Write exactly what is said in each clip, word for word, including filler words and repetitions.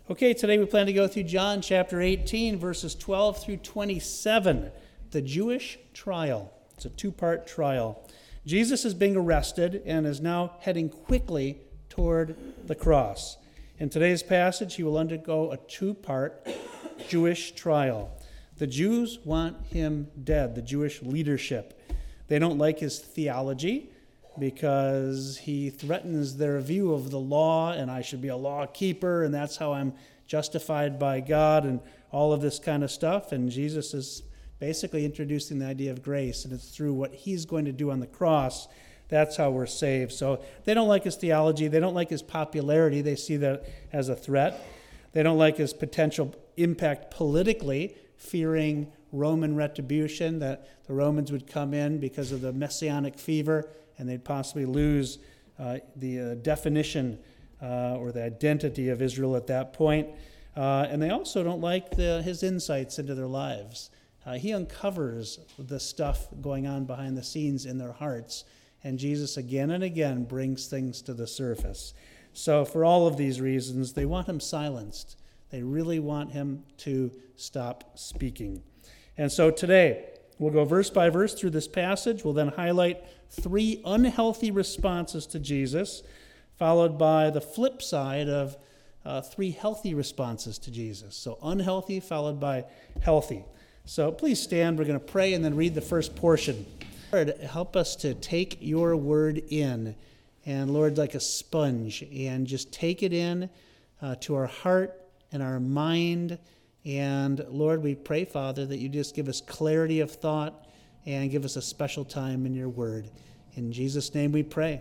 Okay, today we plan to go through John chapter eighteen, verses twelve through twenty-seven, the Jewish trial. It's a two-part trial. Jesus is being arrested and is now heading quickly toward the cross. In today's passage, he will undergo a two-part Jewish trial. The Jews want him dead, the Jewish leadership. They don't like his theology because he threatens their view of the law, and I should be a law keeper, and that's how I'm justified by God, and all of this kind of stuff. And Jesus is basically introducing the idea of grace, and it's through what he's going to do on the cross. That's how we're saved. So they don't like his theology. They don't like his popularity. They see that as a threat. They don't like his potential impact politically, fearing Roman retribution, that the Romans would come in because of the messianic fever, and they'd possibly lose uh, the uh, definition uh, or the identity of Israel at that point. Uh, and they also don't like the, his insights into their lives. Uh, he uncovers the stuff going on behind the scenes in their hearts, and Jesus again and again brings things to the surface. So for all of these reasons, they want him silenced. They really want him to stop speaking. And so today, we'll go verse by verse through this passage. We'll then highlight three unhealthy responses to Jesus, followed by the flip side of uh, three healthy responses to Jesus. So unhealthy followed by healthy. So please stand. We're going to pray and then read the first portion. Lord, help us to take your word in, and Lord, like a sponge, and just take it in uh, to our heart and our mind. And Lord, we pray, Father, that you just give us clarity of thought and give us a special time in your word. In Jesus' name we pray.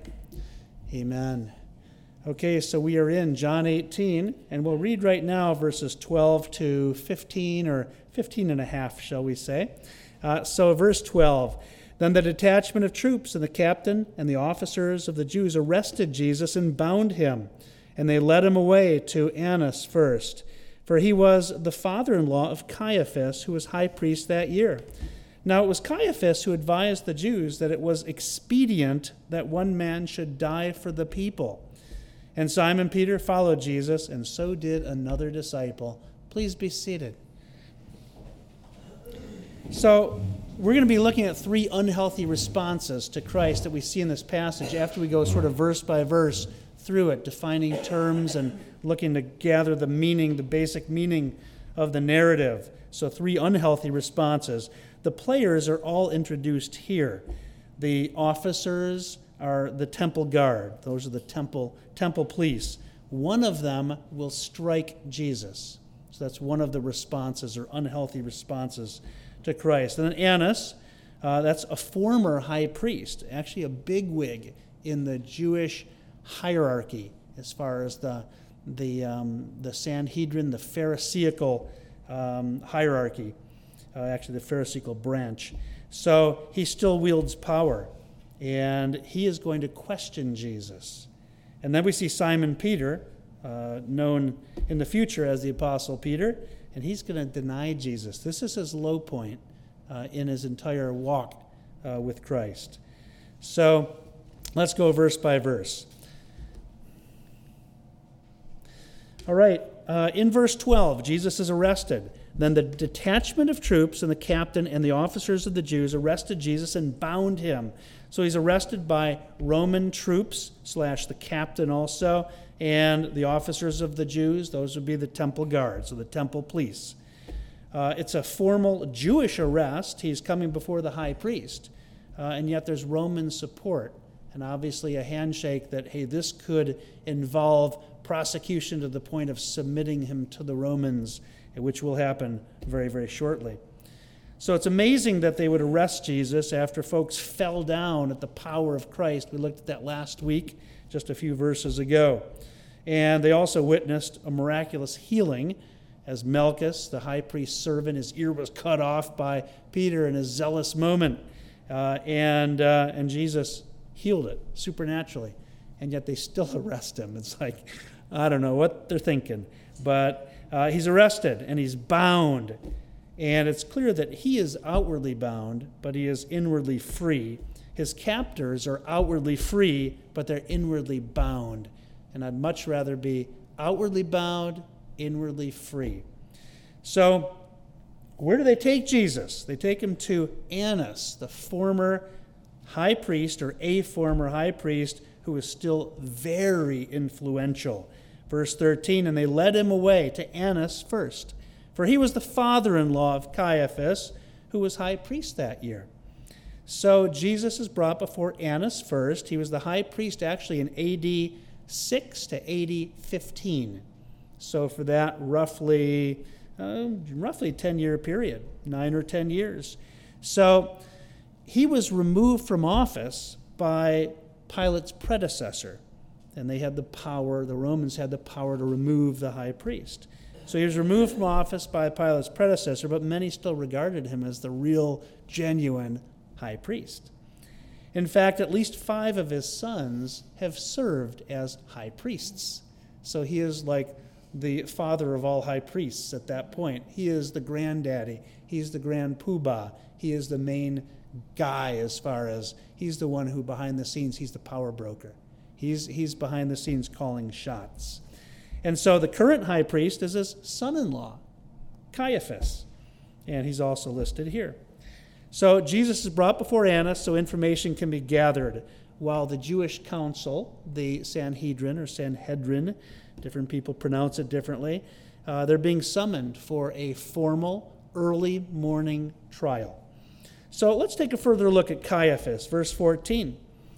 Amen. Okay, so we are in John eighteen, and we'll read right now verses twelve to fifteen, or fifteen and a half, shall we say. Uh, so verse twelve, then the detachment of troops and the captain and the officers of the Jews arrested Jesus and bound him, and they led him away to Annas first. For he was the father-in-law of Caiaphas, who was high priest that year. Now it was Caiaphas who advised the Jews that it was expedient that one man should die for the people. And Simon Peter followed Jesus, and so did another disciple. Please be seated. So we're going to be looking at three unhealthy responses to Christ that we see in this passage after we go sort of verse by verse through it, defining terms and looking to gather the meaning, the basic meaning of the narrative. So three unhealthy responses. The players are all introduced here. The officers are the temple guard. Those are the temple temple police. One of them will strike Jesus. So that's one of the responses, or unhealthy responses to Christ. And then Annas, uh, that's a former high priest, actually a bigwig in the Jewish hierarchy as far as the the um, the Sanhedrin, the Pharisaical um, hierarchy, uh, actually the Pharisaical branch. So he still wields power, and he is going to question Jesus. And then we see Simon Peter, uh, known in the future as the Apostle Peter, and he's going to deny Jesus. This is his low point uh, in his entire walk uh, with Christ. So let's go verse by verse. All right, uh, in verse twelve, Jesus is arrested. Then the detachment of troops and the captain and the officers of the Jews arrested Jesus and bound him. So he's arrested by Roman troops, slash the captain also, and the officers of the Jews. Those would be the temple guards, or the temple police. Uh, it's a formal Jewish arrest. He's coming before the high priest, uh, and yet there's Roman support, and obviously a handshake that, hey, this could involve prosecution to the point of submitting him to the Romans, which will happen very, very shortly. So it's amazing that they would arrest Jesus after folks fell down at the power of Christ. We looked at that last week, just a few verses ago. And they also witnessed a miraculous healing as Malchus, the high priest's servant, his ear was cut off by Peter in a zealous moment. Uh, and, uh, and Jesus healed it supernaturally. And yet they still arrest him. It's like, I don't know what they're thinking. But uh, he's arrested and he's bound. And it's clear that he is outwardly bound, but he is inwardly free. His captors are outwardly free, but they're inwardly bound. And I'd much rather be outwardly bound inwardly free. So, where do they take Jesus? They take him to Annas, the former high priest, or a former high priest, who was still very influential. Verse thirteen, and they led him away to Annas first, for he was the father-in-law of Caiaphas, who was high priest that year. So Jesus is brought before Annas first. He was the high priest actually in A D six to A D fifteen. So for that roughly, uh, roughly ten-year period, nine or ten years. So he was removed from office by Pilate's predecessor. And they had the power, the Romans had the power to remove the high priest. So he was removed from office by Pilate's predecessor, but many still regarded him as the real, genuine high priest. In fact, at least five of his sons have served as high priests. So he is like the father of all high priests at that point. He is the granddaddy. He's the grand poobah. He is the main guy as far as he's the one who behind the scenes, he's the power broker. He's, he's behind the scenes calling shots. And so the current high priest is his son-in-law, Caiaphas. And he's also listed here. So Jesus is brought before Annas so information can be gathered, while the Jewish council, the Sanhedrin or Sanhedrin, different people pronounce it differently, uh, they're being summoned for a formal early morning trial. So let's take a further look at Caiaphas, verse fourteen.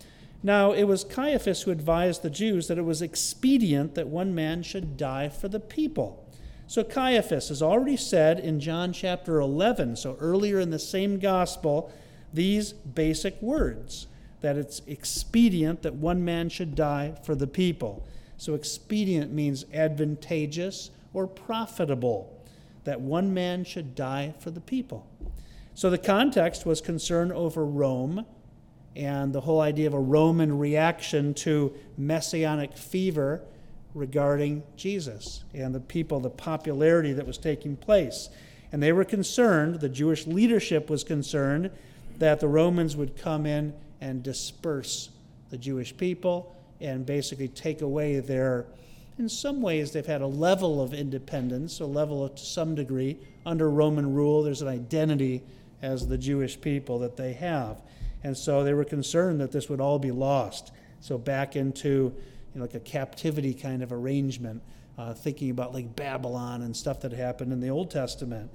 Now it was Caiaphas who advised the Jews that it was expedient that one man should die for the people. So Caiaphas has already said in John chapter eleven, so earlier in the same gospel, these basic words, that it's expedient that one man should die for the people. So expedient means advantageous or profitable, that one man should die for the people. So the context was concern over Rome and the whole idea of a Roman reaction to messianic fever regarding Jesus and the people, the popularity that was taking place. And they were concerned, the Jewish leadership was concerned, that the Romans would come in and disperse the Jewish people and basically take away their, in some ways they've had a level of independence, a level of, to some degree, under Roman rule. There's an identity as the Jewish people that they have. And so they were concerned that this would all be lost. So back into, you know, like a captivity kind of arrangement, uh, thinking about like Babylon and stuff that happened in the Old Testament.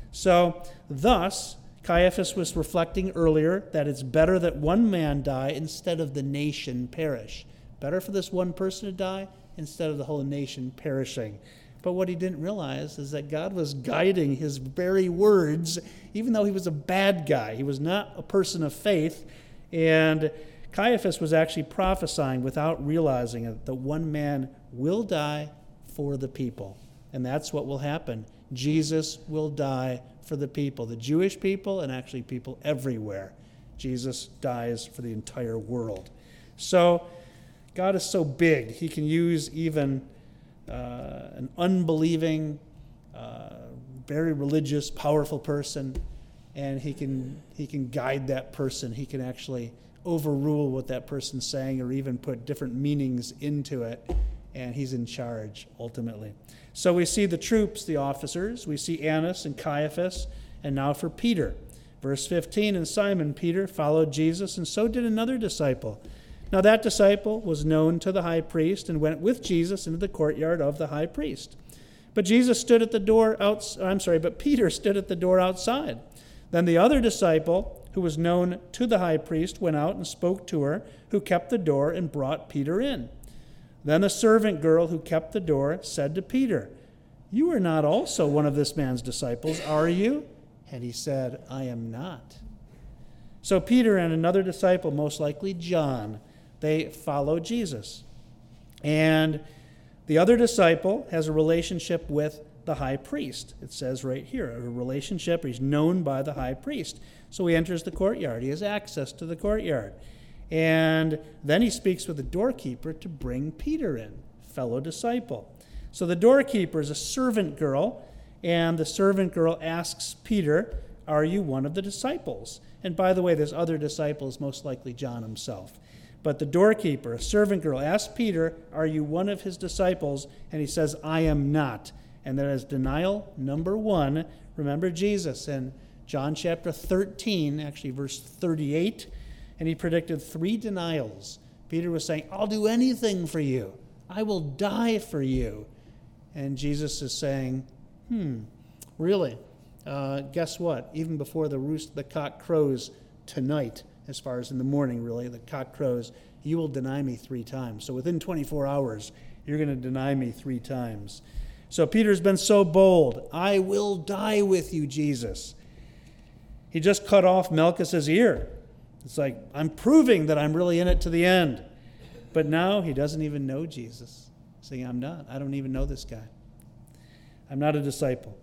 So thus, Caiaphas was reflecting earlier that it's better that one man die instead of the nation perish. Better for this one person to die instead of the whole nation perishing. But what he didn't realize is that God was guiding his very words, even though he was a bad guy. He was not a person of faith. And Caiaphas was actually prophesying without realizing it, that one man will die for the people. And that's what will happen. Jesus will die for the people, the Jewish people and actually people everywhere. Jesus dies for the entire world. So God is so big, he can use even Uh, an unbelieving, uh, very religious, powerful person, and he can he can guide that person. He can actually overrule what that person's saying or even put different meanings into it, and he's in charge ultimately. So we see the troops, the officers, we see Annas and Caiaphas, and now for Peter. Verse fifteen, and Simon Peter followed Jesus, and so did another disciple. Now that disciple was known to the high priest and went with Jesus into the courtyard of the high priest. But Jesus stood at the door out, I'm sorry, but Peter stood at the door outside. Then the other disciple, who was known to the high priest, went out and spoke to her, who kept the door, and brought Peter in. Then the servant girl who kept the door said to Peter, "You are not also one of this man's disciples, are you?" And he said, "I am not." So Peter and another disciple, most likely John, they follow Jesus. And the other disciple has a relationship with the high priest. It says right here, a relationship, he's known by the high priest. So he enters the courtyard. He has access to the courtyard. And then he speaks with the doorkeeper to bring Peter in, fellow disciple. So the doorkeeper is a servant girl, and the servant girl asks Peter, "Are you one of the disciples?" And by the way, this other disciple is most likely John himself. But the doorkeeper, a servant girl, asked Peter, "Are you one of his disciples?" And he says, "I am not." And that is denial number one. Remember Jesus in John chapter thirteen, actually verse thirty-eight, and he predicted three denials. Peter was saying, I'll do anything for you. I will die for you. And Jesus is saying, hmm, really? Uh, guess what? Even before the roost, the cock crows tonight, as far as in the morning, really, the cock crows, you will deny me three times. So within twenty-four hours, you're going to deny me three times. So Peter's been so bold. I will die with you, Jesus. He just cut off Malchus's ear. It's like, I'm proving that I'm really in it to the end. But now he doesn't even know Jesus. Saying, I'm not. I don't even know this guy. I'm not a disciple.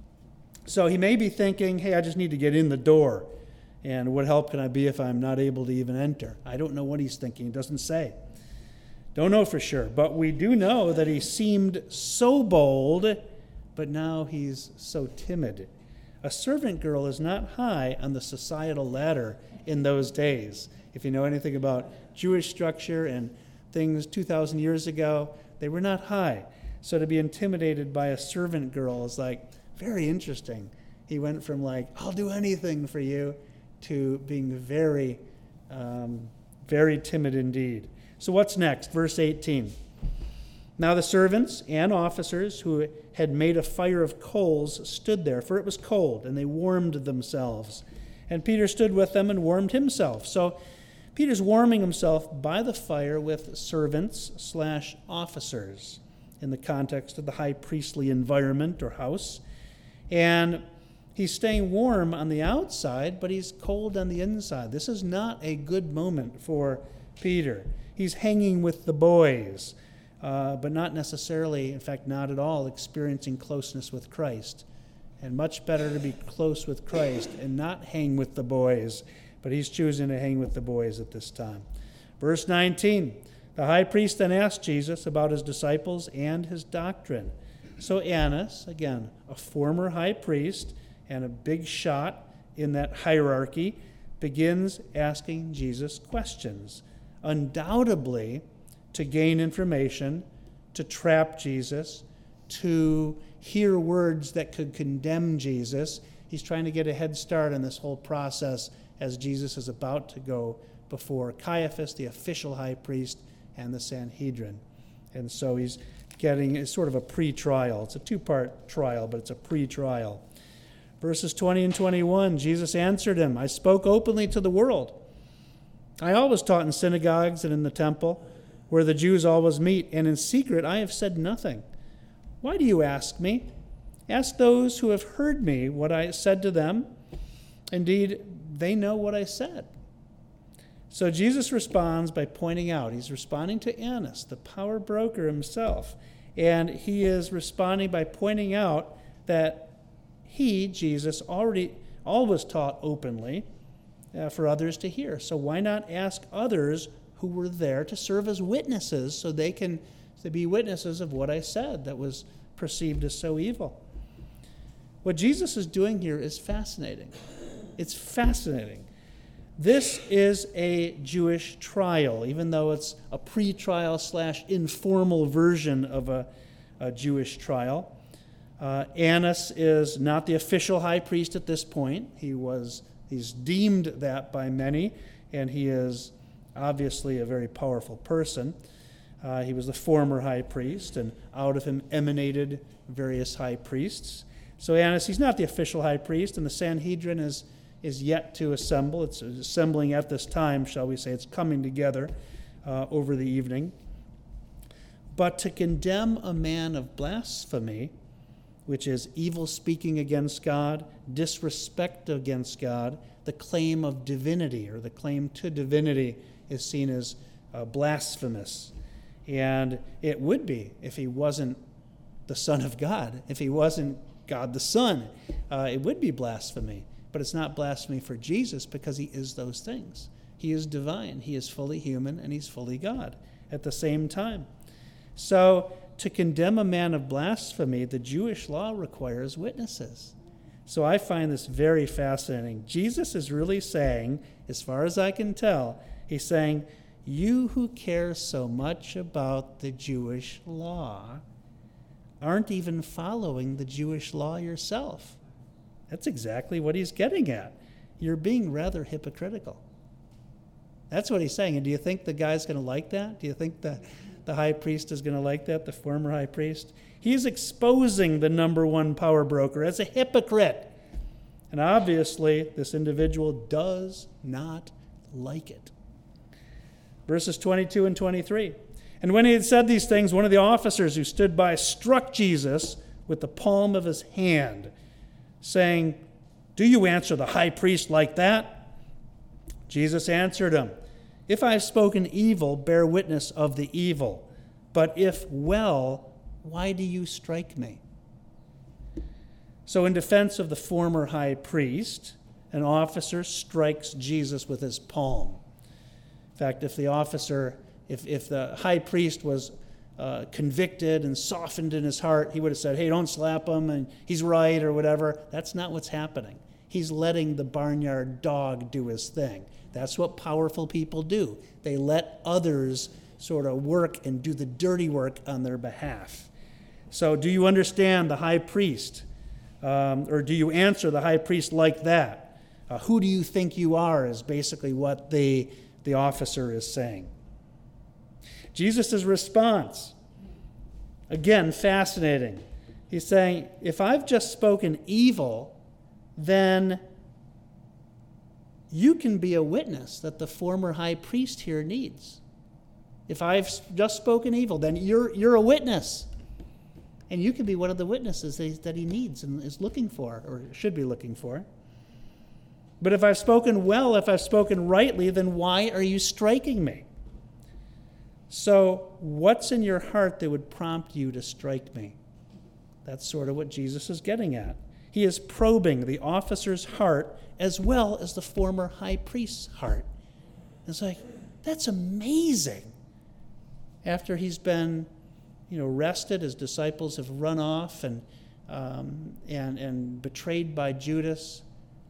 So he may be thinking, hey, I just need to get in the door. And what help can I be if I'm not able to even enter? I don't know what he's thinking. It doesn't say. Don't know for sure. But we do know that he seemed so bold, but now he's so timid. A servant girl is not high on the societal ladder in those days. If you know anything about Jewish structure and things two thousand years ago, they were not high. So to be intimidated by a servant girl is like very interesting. He went from like, I'll do anything for you, to being very, um, very timid indeed. So what's next? Verse eighteen. Now the servants and officers who had made a fire of coals stood there, for it was cold, and they warmed themselves. And Peter stood with them and warmed himself. So Peter's warming himself by the fire with servants slash officers in the context of the high priestly environment or house. And he's staying warm on the outside, but he's cold on the inside. This is not a good moment for Peter. He's hanging with the boys, uh, but not necessarily, in fact, not at all, experiencing closeness with Christ. And much better to be close with Christ and not hang with the boys. But he's choosing to hang with the boys at this time. Verse nineteen, the high priest then asked Jesus about his disciples and his doctrine. So Annas, again, a former high priest and a big shot in that hierarchy, begins asking Jesus questions, undoubtedly to gain information, to trap Jesus, to hear words that could condemn Jesus. He's trying to get a head start on this whole process as Jesus is about to go before Caiaphas, the official high priest, and the Sanhedrin. And so he's getting it's sort of a pre-trial. It's a two-part trial, but it's a pre-trial. Verses twenty and twenty-one, Jesus answered him, I spoke openly to the world. I always taught in synagogues and in the temple, where the Jews always meet, and in secret I have said nothing. Why do you ask me? Ask those who have heard me what I said to them. Indeed, they know what I said. So Jesus responds by pointing out, he's responding to Annas, the power broker himself, and he is responding by pointing out that he, Jesus, already always taught openly uh, for others to hear. So why not ask others who were there to serve as witnesses so they can to be witnesses of what I said that was perceived as so evil? What Jesus is doing here is fascinating. It's fascinating. This is a Jewish trial, even though it's a pre-trial slash informal version of a, a Jewish trial. Uh, Annas is not the official high priest at this point. He was, he's deemed that by many, and he is obviously a very powerful person. Uh, he was the former high priest, and out of him emanated various high priests. So Annas, he's not the official high priest, and the Sanhedrin is, is yet to assemble. It's assembling at this time, shall we say. It's coming together uh, over the evening. But to condemn a man of blasphemy, which is evil speaking against God, disrespect against God, the claim of divinity, or the claim to divinity, is seen as uh, blasphemous. And it would be if he wasn't the Son of God, if he wasn't God the Son. Uh, it would be blasphemy. But it's not blasphemy for Jesus because he is those things. He is divine. He is fully human, and he's fully God at the same time. So to condemn a man of blasphemy, the Jewish law requires witnesses. So I find this very fascinating. Jesus is really saying, as far as I can tell, he's saying, you who care so much about the Jewish law, aren't even following the Jewish law yourself. That's exactly what he's getting at. You're being rather hypocritical. That's what he's saying. And do you think the guy's going to like that? Do you think the, the high priest is going to like that, the former high priest? He's exposing the number one power broker as a hypocrite. And obviously, this individual does not like it. Verses twenty-two and twenty-three. And when he had said these things, one of the officers who stood by struck Jesus with the palm of his hand, saying, "Do you answer the high priest like that?" Jesus answered him, "If I have spoken evil, bear witness of the evil. But if well, why do you strike me?" So in defense of the former high priest, an officer strikes Jesus with his palm. In fact, if the officer, if, if the high priest was uh, convicted and softened in his heart, he would have said, "Hey, don't slap him, and he's right," or whatever. That's not what's happening. He's letting the barnyard dog do his thing. That's what powerful people do. They let others sort of work and do the dirty work on their behalf. So do you understand the high priest? Um, or do you answer the high priest like that? Uh, who do you think you are is basically what the, the officer is saying. Jesus' response, again, fascinating. He's saying, if I've just spoken evil, then you can be a witness that the former high priest here needs. If I've just spoken evil, then you're, you're a witness. And you can be one of the witnesses that he, that he needs and is looking for, or should be looking for. But if I've spoken well, if I've spoken rightly, then why are you striking me? So what's in your heart that would prompt you to strike me? That's sort of what Jesus is getting at. He is probing the officer's heart as well as the former high priest's heart. It's like, that's amazing. After he's been, you know, arrested, his disciples have run off and um, and and betrayed by Judas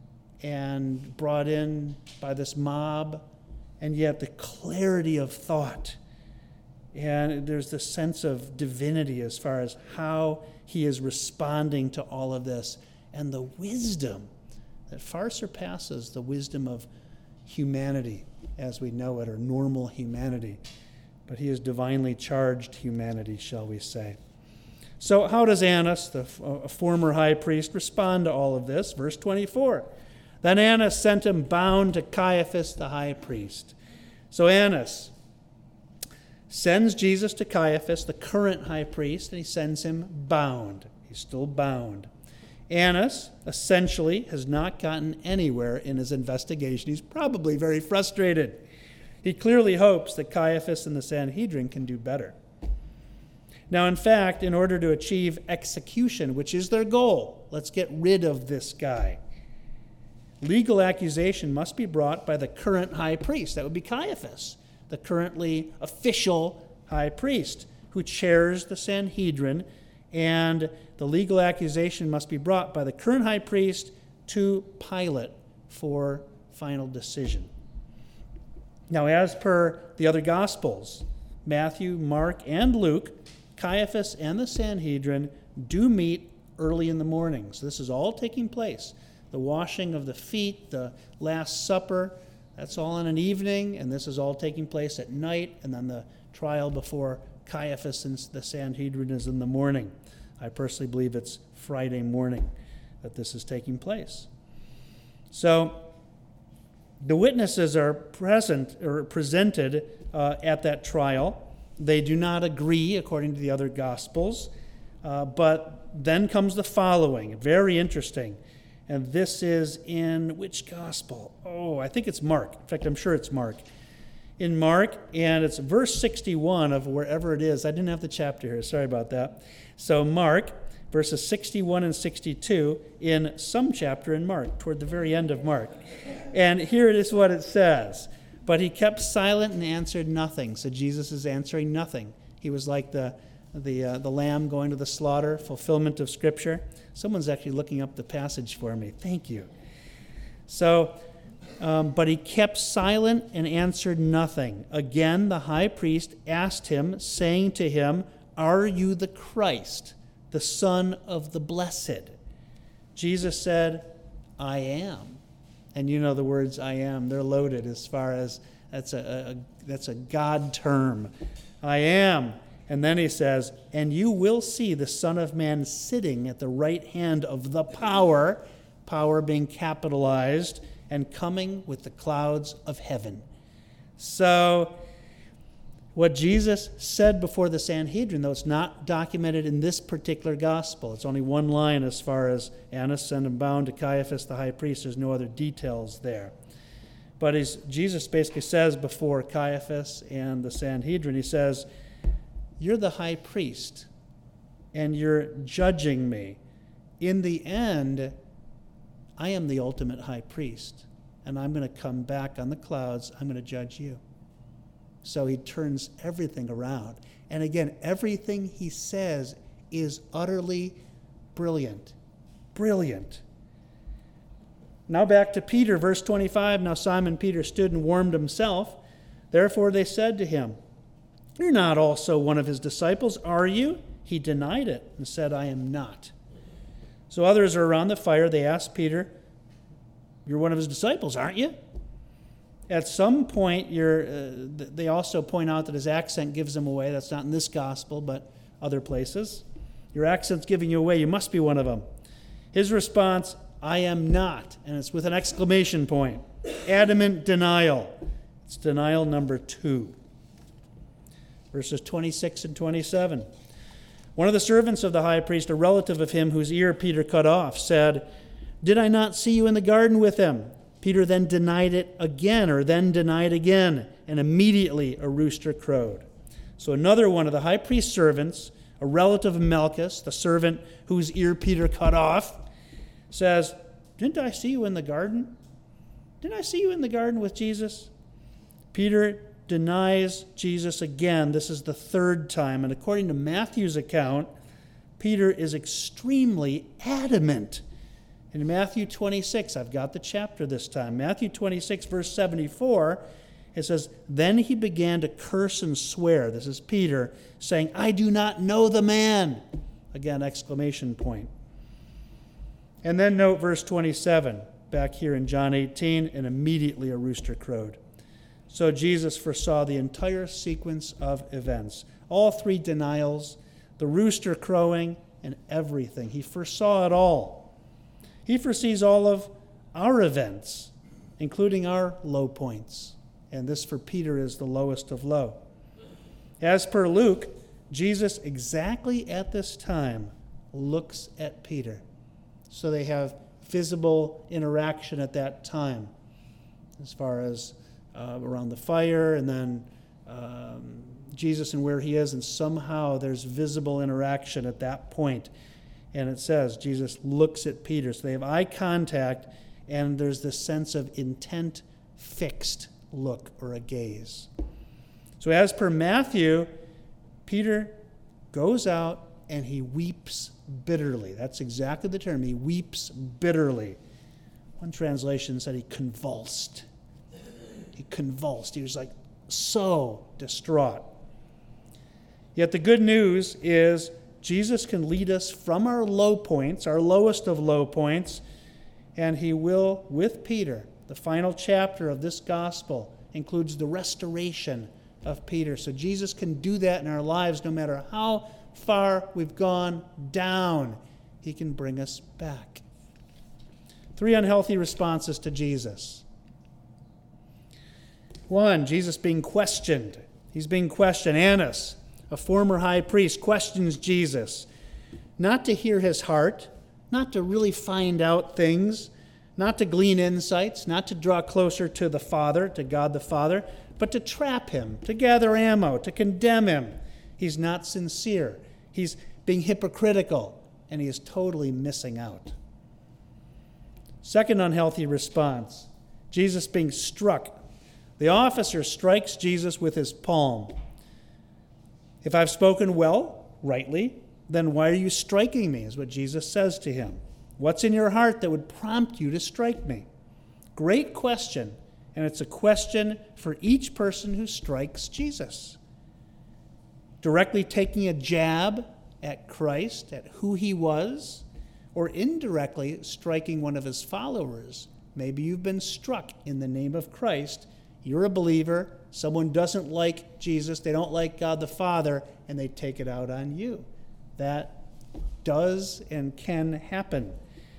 and brought in by this mob, and yet the clarity of thought. And there's this sense of divinity as far as how he is responding to all of this, and the wisdom that far surpasses the wisdom of humanity as we know it, or normal humanity. But he is divinely charged humanity, shall we say. So how does Annas, the uh, former high priest, respond to all of this? Verse twenty-four. Then Annas sent him bound to Caiaphas the high priest. So Annas sends Jesus to Caiaphas, the current high priest, and he sends him bound. He's still bound. Annas, essentially, has not gotten anywhere in his investigation. He's probably very frustrated. He clearly hopes that Caiaphas and the Sanhedrin can do better. Now, in fact, in order to achieve execution, which is their goal, let's get rid of this guy, legal accusation must be brought by the current high priest. That would be Caiaphas, the currently official high priest who chairs the Sanhedrin, and the legal accusation must be brought by the current high priest to Pilate for final decision. Now, as per the other Gospels, Matthew, Mark, and Luke, Caiaphas and the Sanhedrin do meet early in the morning. So this is all taking place. The washing of the feet, the Last Supper, that's all in an evening, and this is all taking place at night, and then the trial before Caiaphas and the Sanhedrin is in the morning. I personally believe it's Friday morning that this is taking place. So the witnesses are present or presented uh, at that trial. They do not agree, according to the other Gospels, uh, but then comes the following, very interesting. And this is in which Gospel? Oh, I think it's Mark. In fact, I'm sure it's Mark. In Mark, and it's verse sixty-one of wherever it is. I didn't have the chapter here. Sorry about that. So Mark, verses sixty-one and sixty-two in some chapter in Mark, toward the very end of Mark. And here it is what it says. But he kept silent and answered nothing. So Jesus is answering nothing. He was like the the uh, the lamb going to the slaughter, fulfillment of Scripture. Someone's actually looking up the passage for me. Thank you. So, um, but he kept silent and answered nothing. Again, the high priest asked him, saying to him, "Are you the Christ, the Son of the Blessed. Jesus said, I am. And you know the words I am, they're loaded as far as that's a, a that's a God term. I am. And then he says, and you will see the Son of Man sitting at the right hand of the power, power being capitalized, and coming with the clouds of heaven. So what Jesus said before the Sanhedrin, though it's not documented in this particular gospel, it's only one line as far as Annas sent him bound to Caiaphas the high priest. There's no other details there. But as Jesus basically says before Caiaphas and the Sanhedrin, he says, you're the high priest, and you're judging me. In the end, I am the ultimate high priest, and I'm going to come back on the clouds. I'm going to judge you. So he turns everything around. And again, everything he says is utterly brilliant. Brilliant. Now back to Peter, verse twenty-five. Now Simon Peter stood and warmed himself. Therefore they said to him, you're not also one of his disciples, are you? He denied it and said, I am not. So others are around the fire. They asked Peter, you're one of his disciples, aren't you? At some point, you're, uh, they also point out that his accent gives him away. That's not in this gospel, but other places. Your accent's giving you away. You must be one of them. His response, I am not. And it's with an exclamation point. Adamant denial. It's denial number two. Verses twenty-six and twenty-seven. One of the servants of the high priest, a relative of him whose ear Peter cut off, said, did I not see you in the garden with him? Peter then denied it again, or then denied again, and immediately a rooster crowed. So another one of the high priest's servants, a relative of Malchus, the servant whose ear Peter cut off, says, didn't I see you in the garden? Didn't I see you in the garden with Jesus? Peter denies Jesus again. This is the third time. And according to Matthew's account, Peter is extremely adamant. In Matthew twenty-six, I've got the chapter this time. Matthew twenty-six, verse seventy-four, it says, then he began to curse and swear. This is Peter saying, I do not know the man. Again, exclamation point. And then note verse twenty-seven, back here in John eighteen, and immediately a rooster crowed. So Jesus foresaw the entire sequence of events. All three denials, the rooster crowing, and everything. He foresaw it all. He foresees all of our events, including our low points. And this for Peter is the lowest of low. As per Luke, Jesus exactly at this time looks at Peter. So they have visible interaction at that time as far as uh, around the fire and then um, Jesus and where he is, and somehow there's visible interaction at that point. And it says Jesus looks at Peter. So they have eye contact, and there's this sense of intent, fixed look or a gaze. So as per Matthew, Peter goes out and he weeps bitterly. That's exactly the term. He weeps bitterly. One translation said he convulsed. He convulsed. He was like so distraught. Yet the good news is Jesus can lead us from our low points, our lowest of low points, and he will, with Peter. The final chapter of this gospel includes the restoration of Peter. So Jesus can do that in our lives no matter how far we've gone down. He can bring us back. Three unhealthy responses to Jesus. One, Jesus being questioned. He's being questioned. Annas, a former high priest, questions Jesus, not to hear his heart, not to really find out things, not to glean insights, not to draw closer to the Father, to God the Father, but to trap him, to gather ammo, to condemn him. He's not sincere. He's being hypocritical, and he is totally missing out. Second unhealthy response, Jesus being struck. The officer strikes Jesus with his palm. If I've spoken well, rightly, then why are you striking me, is what Jesus says to him. What's in your heart that would prompt you to strike me? Great question, and it's a question for each person who strikes Jesus. Directly taking a jab at Christ, at who he was, or indirectly striking one of his followers. Maybe you've been struck in the name of Christ. You're a believer. Someone doesn't like Jesus. They don't like God the Father, and they take it out on you. That does and can happen.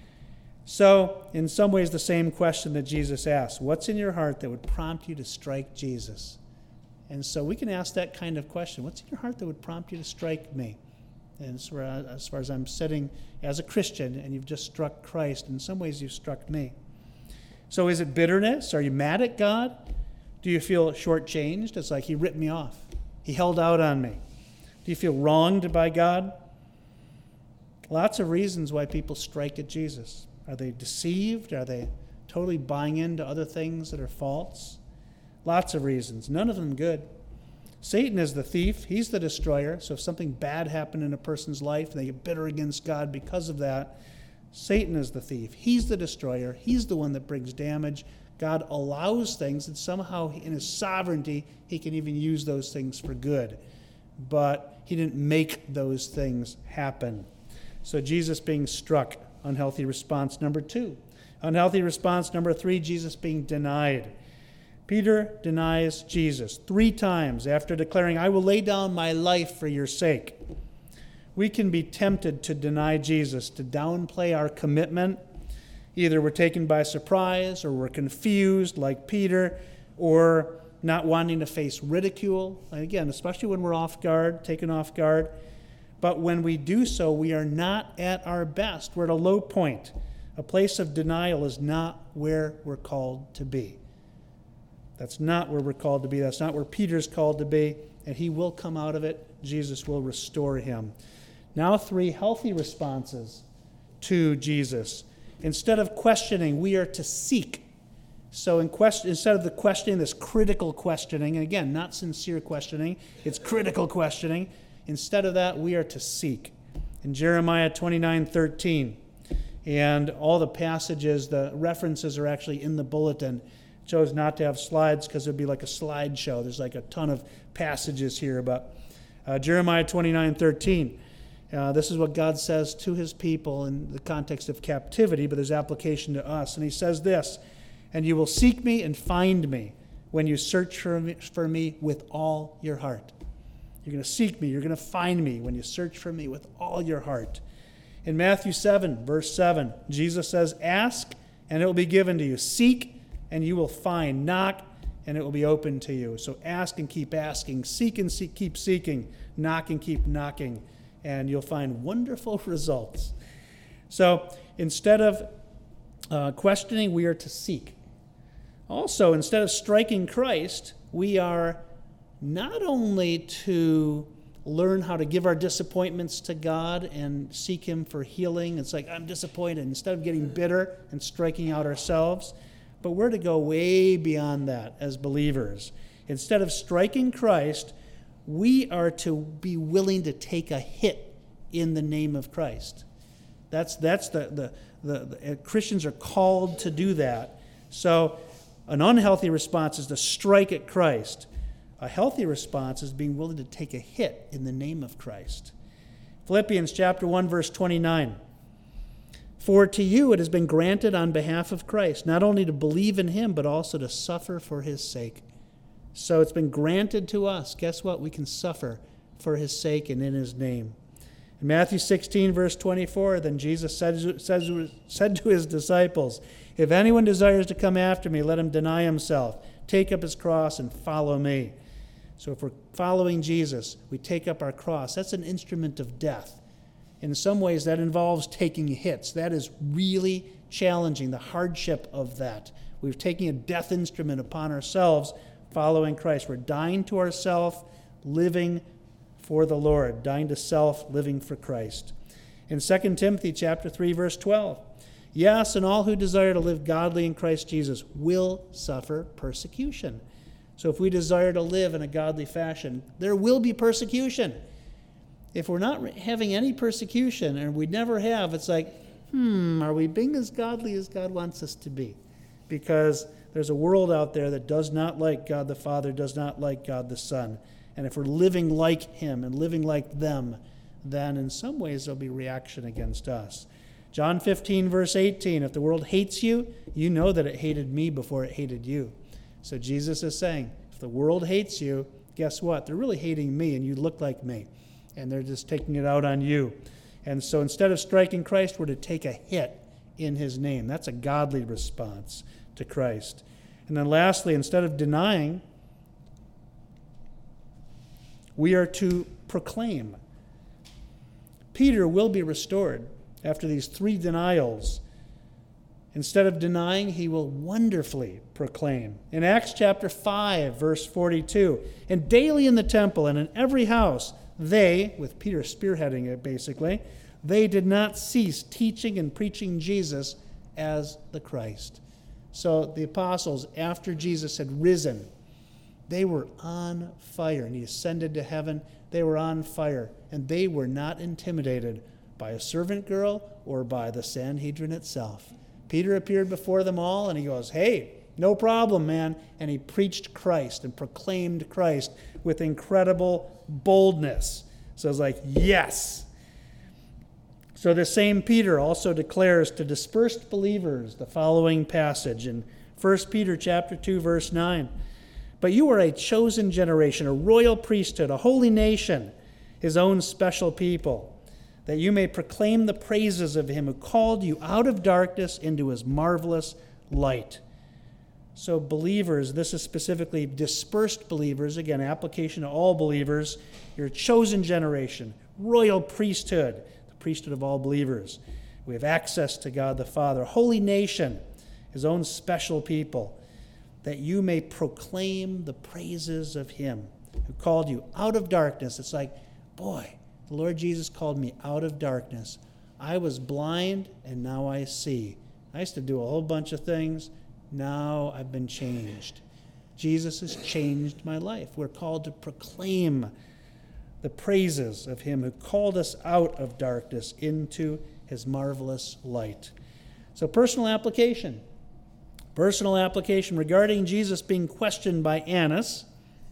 So, in some ways, the same question that Jesus asked. What's in your heart that would prompt you to strike Jesus? And so we can ask that kind of question. What's in your heart that would prompt you to strike me? And as far as, as far as I'm sitting as a Christian and you've just struck Christ, in some ways you've struck me. So is it bitterness? Are you mad at God? Do you feel shortchanged? It's like he ripped me off. He held out on me. Do you feel wronged by God? Lots of reasons why people strike at Jesus. Are they deceived? Are they totally buying into other things that are false? Lots of reasons. None of them good. Satan is the thief. He's the destroyer. So if something bad happened in a person's life and they get bitter against God because of that, Satan is the thief. He's the destroyer. He's the one that brings damage. God allows things, and somehow in his sovereignty, he can even use those things for good. But he didn't make those things happen. So Jesus being struck, unhealthy response number two. Unhealthy response number three, Jesus being denied. Peter denies Jesus three times after declaring, I will lay down my life for your sake. We can be tempted to deny Jesus, to downplay our commitment. Either we're taken by surprise, or we're confused like Peter, or not wanting to face ridicule. And again, especially when we're off guard, taken off guard. But when we do so, we are not at our best. We're at a low point. A place of denial is not where we're called to be. That's not where we're called to be. That's not where Peter's called to be. And he will come out of it. Jesus will restore him. Now three healthy responses to Jesus. Instead of questioning, we are to seek. So in question, instead of the questioning, this critical questioning, and again, not sincere questioning, it's critical questioning. Instead of that, we are to seek. In Jeremiah twenty-nine thirteen, and all the passages, the references are actually in the bulletin. Chose not to have slides because it would be like a slideshow. There's like a ton of passages here about uh, Jeremiah twenty-nine thirteen. Uh, this is what God says to his people in the context of captivity, but there's application to us. And he says this, and you will seek me and find me when you search for me, for me with all your heart. You're going to seek me. You're going to find me when you search for me with all your heart. In Matthew seven, verse seven, Jesus says, ask, and it will be given to you. Seek, and you will find. Knock, and it will be open to you. So ask and keep asking. Seek and seek, keep seeking. Knock and keep knocking. And you'll find wonderful results. So instead of uh, questioning, we are to seek. Also, instead of striking Christ, we are not only to learn how to give our disappointments to God and seek him for healing. It's like, I'm disappointed. Instead of getting bitter and striking out ourselves, but we're to go way beyond that as believers. Instead of striking Christ, we are to be willing to take a hit in the name of Christ. That's that's the, the, the, the Christians are called to do that. So an unhealthy response is to strike at Christ. A healthy response is being willing to take a hit in the name of Christ. Philippians chapter one, verse twenty-nine. For to you it has been granted on behalf of Christ, not only to believe in him, but also to suffer for his sake. So it's been granted to us. Guess what? We can suffer for his sake and in his name. In Matthew sixteen, verse twenty-four, then Jesus said, said, said to his disciples, if anyone desires to come after me, let him deny himself, take up his cross, and follow me. So if we're following Jesus, we take up our cross. That's an instrument of death. In some ways, that involves taking hits. That is really challenging, the hardship of that. We're taking a death instrument upon ourselves, following Christ. We're dying to ourselves, living for the Lord, dying to self, living for Christ. In Second Timothy chapter three, verse twelve, yes, and all who desire to live godly in Christ Jesus will suffer persecution. So if we desire to live in a godly fashion, there will be persecution. If we're not having any persecution, and we never have, it's like, hmm, are we being as godly as God wants us to be? Because there's a world out there that does not like God the Father, does not like God the Son. And if we're living like him and living like them, then in some ways there'll be reaction against us. John fifteen, verse eighteen, if the world hates you, you know that it hated me before it hated you. So Jesus is saying, if the world hates you, guess what? They're really hating me, and you look like me. And they're just taking it out on you. And so instead of striking Christ, we're to take a hit in his name. That's a godly response to Christ. And then lastly, instead of denying, we are to proclaim. Peter will be restored after these three denials. Instead of denying, he will wonderfully proclaim. In Acts chapter five, verse forty-two, and daily in the temple and in every house, they, with Peter spearheading it basically, they did not cease teaching and preaching Jesus as the Christ. So the apostles, after Jesus had risen, they were on fire, and he ascended to heaven. They were on fire, and they were not intimidated by a servant girl or by the Sanhedrin itself. Peter appeared before them all, and he goes, hey, no problem, man. And he preached Christ and proclaimed Christ with incredible boldness. So it's like, yes. So the same Peter also declares to dispersed believers the following passage in First Peter chapter two, verse nine. But you are a chosen generation, a royal priesthood, a holy nation, his own special people, that you may proclaim the praises of him who called you out of darkness into his marvelous light. So believers, this is specifically dispersed believers, again, application to all believers. You're a chosen generation, royal priesthood, the priesthood of all believers. We have access to God the Father, a holy nation, his own special people, that you may proclaim the praises of him who called you out of darkness. It's like, boy, the Lord Jesus called me out of darkness. I was blind, and now I see. I used to do a whole bunch of things. Now I've been changed. Jesus has changed my life. We're called to proclaim the praises of him who called us out of darkness into his marvelous light. So personal application. Personal application regarding Jesus being questioned by Annas.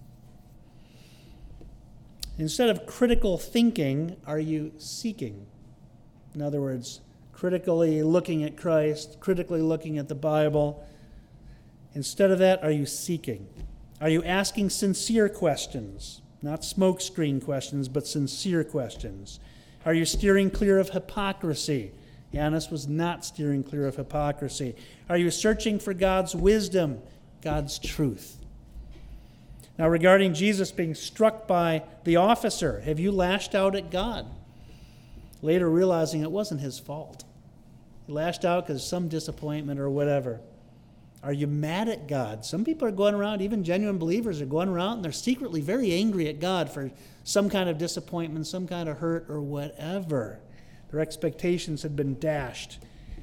Instead of critical thinking, are you seeking? In other words, critically looking at Christ, critically looking at the Bible. Instead of that, are you seeking? Are you asking sincere questions? Not smokescreen questions, but sincere questions. Are you steering clear of hypocrisy? Annas was not steering clear of hypocrisy. Are you searching for God's wisdom, God's truth? Now, regarding Jesus being struck by the officer, have you lashed out at God? Later realizing it wasn't his fault. He lashed out because of some disappointment or whatever. Are you mad at God? Some people are going around, even genuine believers are going around, and they're secretly very angry at God for some kind of disappointment, some kind of hurt or whatever. Their expectations had been dashed.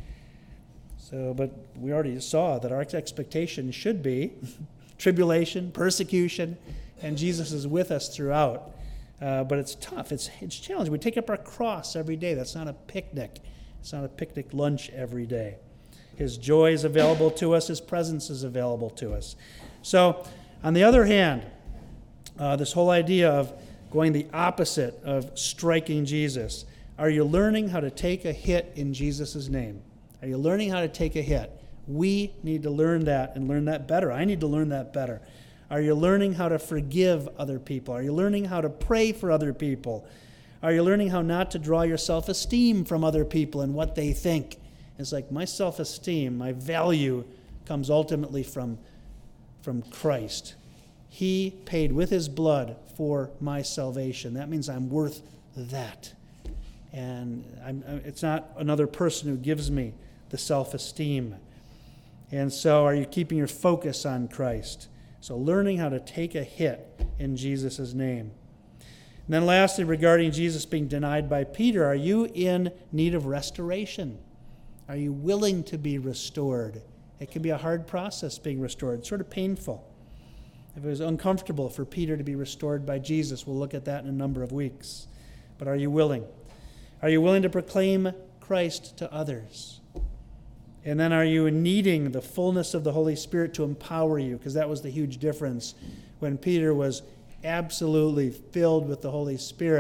So, but we already saw that our expectation should be tribulation, persecution, and Jesus is with us throughout. Uh, but it's tough. It's it's challenging. We take up our cross every day. That's not a picnic. It's not a picnic lunch every day. His joy is available to us. His presence is available to us. So, on the other hand, uh, this whole idea of going the opposite of striking Jesus, are you learning how to take a hit in Jesus' name? Are you learning how to take a hit? We need to learn that and learn that better. I need to learn that better. Are you learning how to forgive other people? Are you learning how to pray for other people? Are you learning how not to draw your self-esteem from other people and what they think? It's like my self-esteem, my value comes ultimately from, from Christ. He paid with his blood for my salvation. That means I'm worth that. And I'm, it's not another person who gives me the self-esteem. And so are you keeping your focus on Christ? So learning how to take a hit in Jesus' name. And then lastly, regarding Jesus being denied by Peter, are you in need of restoration? Are you willing to be restored? It can be a hard process being restored, sort of painful. If it was uncomfortable for Peter to be restored by Jesus, we'll look at that in a number of weeks. But are you willing? Are you willing to proclaim Christ to others? And then are you needing the fullness of the Holy Spirit to empower you? Because that was the huge difference. When Peter was absolutely filled with the Holy Spirit,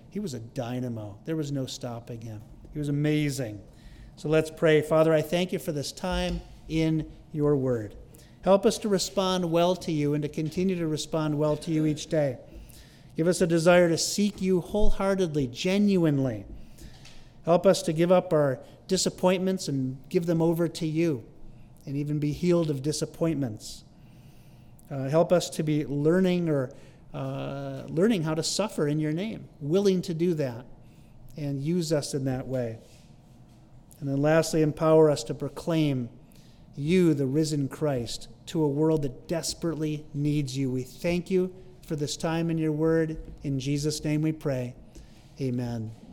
he was a dynamo. There was no stopping him. He was amazing. So let's pray. Father, I thank you for this time in your word. Help us to respond well to you and to continue to respond well to you each day. Give us a desire to seek you wholeheartedly, genuinely. Help us to give up our disappointments and give them over to you, and even be healed of disappointments. Uh, help us to be learning or uh, learning how to suffer in your name, willing to do that, and use us in that way. And then lastly, empower us to proclaim you, the risen Christ, to a world that desperately needs you. We thank you for this time in your word. In Jesus' name we pray. Amen.